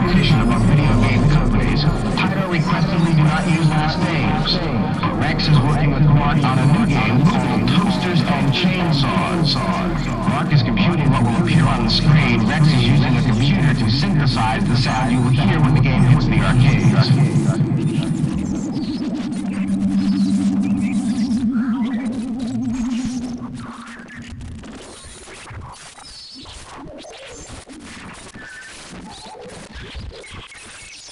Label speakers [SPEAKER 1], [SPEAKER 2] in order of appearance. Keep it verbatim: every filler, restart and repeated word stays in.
[SPEAKER 1] competition among video game companies. Taito requested we do not use last names. Rex is working with Mark on a new game called Toasters and Chainsaws. Mark is computing what will appear on the screen. Rex is using a computer to synthesize the sound you will hear when the game hits the arcades.